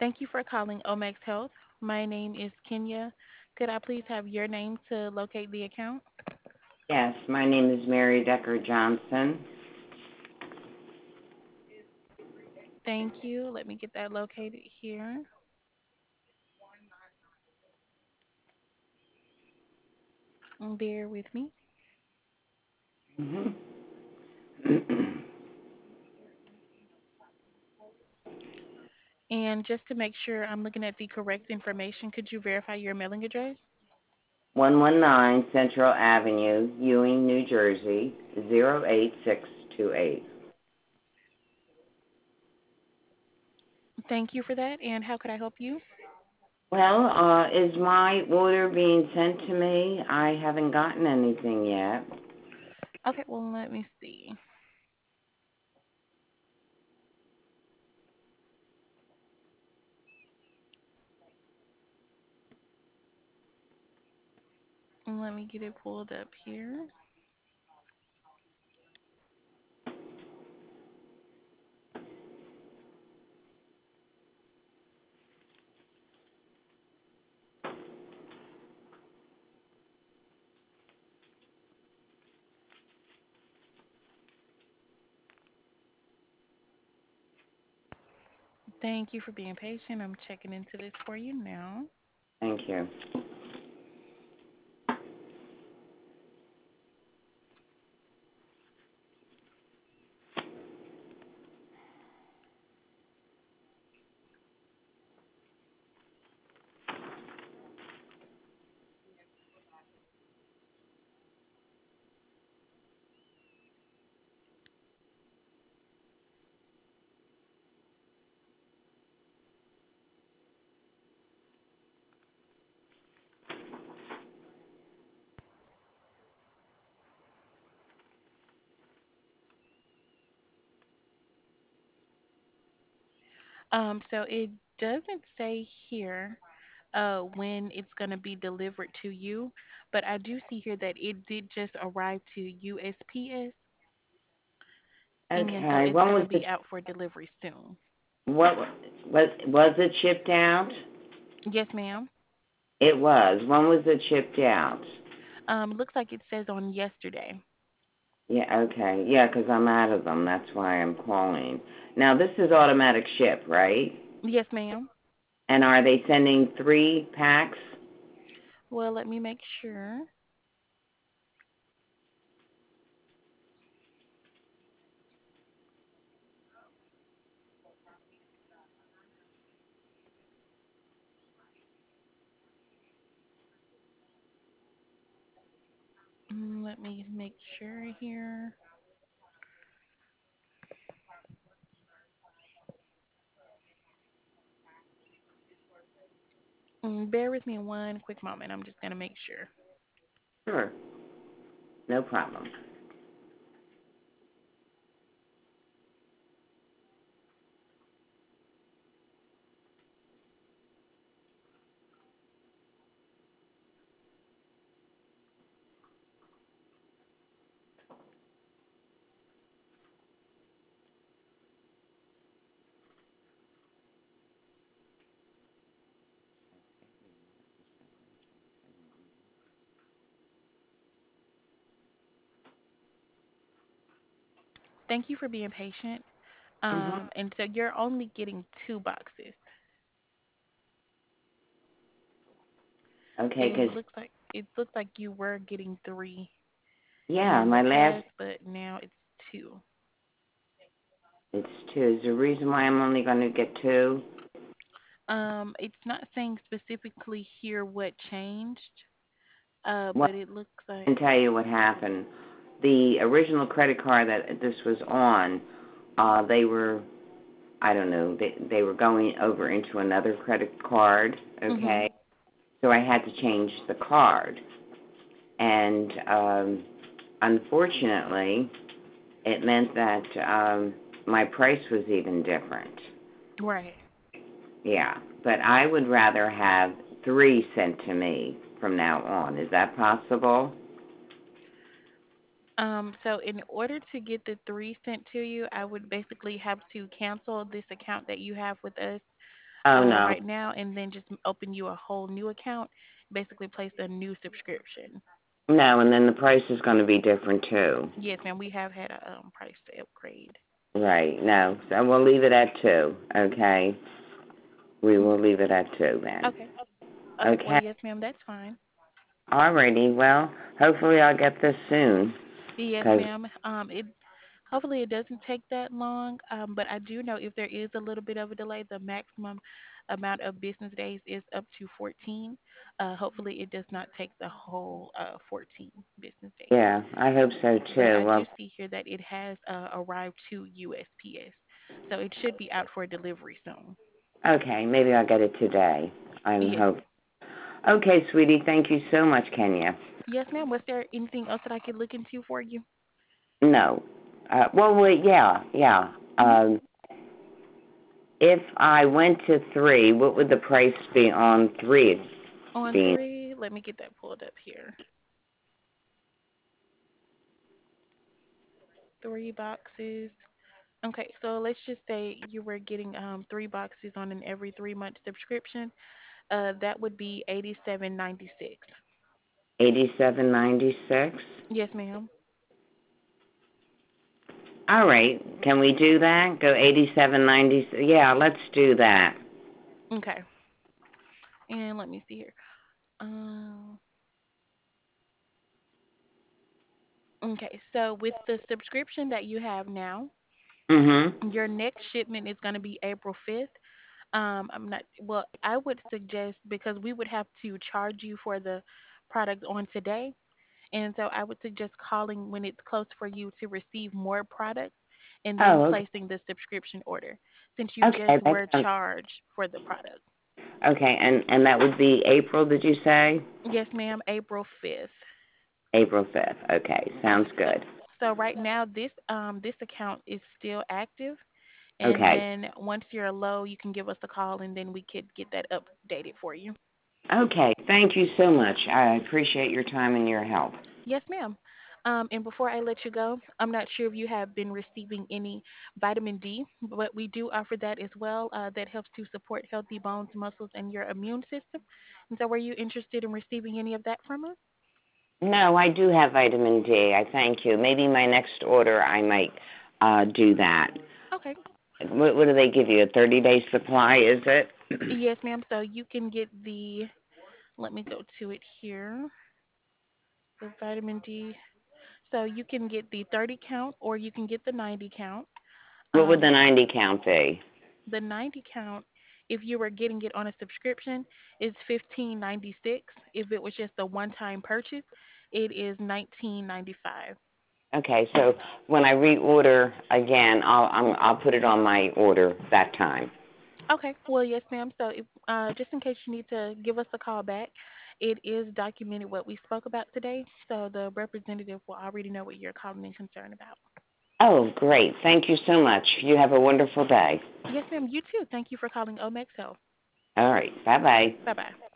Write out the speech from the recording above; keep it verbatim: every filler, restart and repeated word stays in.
Thank you for calling Omex Health. My name is Kenya. Could I please have your name to locate the account? Yes, my name is Mary Decker Johnson. Thank you. Let me get that located here. Mm, Bear with me. hmm And just to make sure I'm looking at the correct information, could you verify your mailing address? one one nine Central Avenue, Ewing, New Jersey, zero eight six two eight. Thank you for that. And how could I help you? Well, uh, is my order being sent to me? I haven't gotten anything yet. Okay, well, let me see. Let me get it pulled up here. Thank you for being patient. I'm checking into this for you now. Thank you. Um, so it doesn't say here uh, when it's going to be delivered to you. But I do see here that it did just arrive to U S P S, and so Okay, it's when going to was the be out for delivery soon. what was was it shipped out? Yes, ma'am. It was. When was it shipped out? Um, looks like it says on yesterday. Yeah, okay. Yeah, 'cause I'm out of them. That's why I'm calling. Now, this is automatic ship, right? Yes, ma'am. And are they sending three packs? Well, let me make sure. Mm, Let me make sure here. Mm, Bear with me one quick moment. I'm just going to make sure. Sure. No problem. Thank you for being patient. Mhm. Um, and so you're only getting two boxes. Okay, It 'cause looks like it looks like you were getting three yeah, in the my last past, but now it's two. it's two. Is the reason why I'm only going to get two? Um, it's not saying specifically here what changed, uh, Well, but it looks I like can tell you what happened. The original credit card that this was on, uh, they were I don't know, they they were going over into another credit card. mhm. Okay, so I had to change the card, and um, unfortunately, it meant that um, my price was even different. Right. Yeah, but I would rather have three sent to me from now on. Is that possible? Um, so in order to get the three sent to you, I would basically have to cancel this account that you have with us. Oh uh, no, right now, and then just open you a whole new account, basically place a new subscription. no, and then the price is going to be different too. Yes, ma'am. We have had a um, price upgrade. Right. No, so we'll leave it at two. Okay. We Mm, will leave it at two then. okay. Okay. Well, Okay. yes, ma'am. That's fine. Alrighty. Well, hopefully I'll get this soon. Yes, Cause ma'am. Um, it hopefully it doesn't take that long. Um, but I do know if there is a little bit of a delay, the maximum amount of business days is up to fourteen. Uh, hopefully it does not take the whole uh fourteen business days. yeah, I hope so But too. I do Well, see here that it has uh, arrived to U S P S, so it should be out for delivery soon. okay. Maybe I'll get it today. I Yes, hope. Okay, sweetie. Thank you so much, Kenya. yes, ma'am. Was there anything else that I could look into for you? No. Uh, well, wait. Yeah, yeah. Hmm. Um, if I went to three, what would the price be on three On being? three, let me get that pulled up here. Three boxes. Okay, so let's just say you were getting um three boxes on an every three month subscription. Uh, that would be eighty seven ninety six. Eighty-seven ninety-six. Yes, ma'am. All right. Can we do that? Go eighty-seven ninety. Yeah, let's do that. Okay, and let me see here. Um, okay, so with the subscription that you have now, Mhm. your next shipment is going to be April fifth. Um, I'm not, well, I would suggest because we would have to charge you for the product on today. And so I would suggest calling when it's close for you to receive more products and then Oh, okay. placing the subscription order since you just Okay, that were sounds charged for the product. okay. And and that would be April. Did you say? Yes, ma'am, April fifth. April fifth. Okay, sounds So, good. so right now this um this account is still active, and Okay. then once you're low, you can give us a call and then we could get that updated for you. Okay. Thank you so much. I appreciate your time and your help. Yes, ma'am. Um, and before I let you go, I'm not sure if you have been receiving any vitamin D, but we do offer that as well. Uh, that helps to support healthy bones, muscles, and your immune system. And so, were you interested in receiving any of that from us? No, I do have vitamin D. I thank you. Maybe my next order I might uh do that. Okay. What, what do they give you? A thirty day supply, is it? Yes, ma'am. So you can get the. Let me go to it here. The vitamin D. So you can get the thirty count, or you can get the ninety count. What would the Um, ninety count be? the ninety count, if you were getting it on a subscription, is fifteen ninety-six. If it was just a one-time purchase, it is nineteen ninety-five. Okay, so when I reorder again, I'll I'm, I'll put it on my order that time. Okay, well, yes, ma'am. So, if, uh, just in case you need to give us a call back, it is documented what we spoke about today, so the representative will already know what you're calling and concerned about. Oh, great. Thank you so much. You have a wonderful day. Yes, ma'am. You too. Thank you for calling Omex Health. All right. Bye bye. Bye bye.